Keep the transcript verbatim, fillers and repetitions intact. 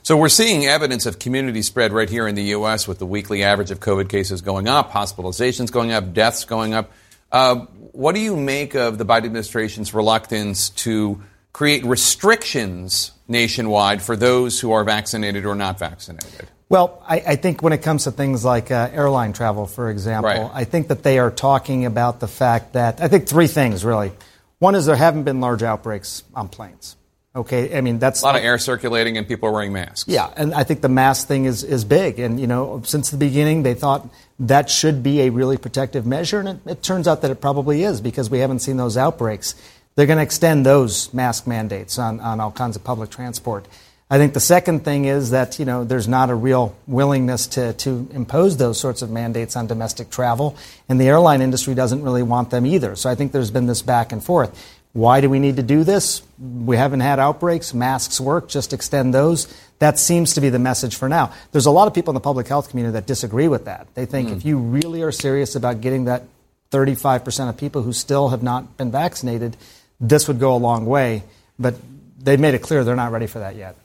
So we're seeing evidence of community spread right here in the U S with the weekly average of COVID cases going up, hospitalizations going up, deaths going up. Uh, what do you make of the Biden administration's reluctance to create restrictions nationwide for those who are vaccinated or not vaccinated? Well, I, I think when it comes to things like uh, airline travel, for example, right. I think that they are talking about the fact that, I think three things, really. One is there haven't been large outbreaks on planes. Okay, I mean, that's... A lot of air circulating and people are wearing masks. Yeah, and I think the mask thing is, is big. And, you know, since the beginning, they thought that should be a really protective measure. And it, it turns out that it probably is because we haven't seen those outbreaks. They're going to extend those mask mandates on, on all kinds of public transport. I think the second thing is that, you know, there's not a real willingness to, to impose those sorts of mandates on domestic travel. And the airline industry doesn't really want them either. So I think there's been this back and forth. Why do we need to do this? We haven't had outbreaks. Masks work. Just extend those. That seems to be the message for now. There's a lot of people in the public health community that disagree with that. They think mm. if you really are serious about getting that thirty-five percent of people who still have not been vaccinated, this would go a long way. But they've made it clear they're not ready for that yet.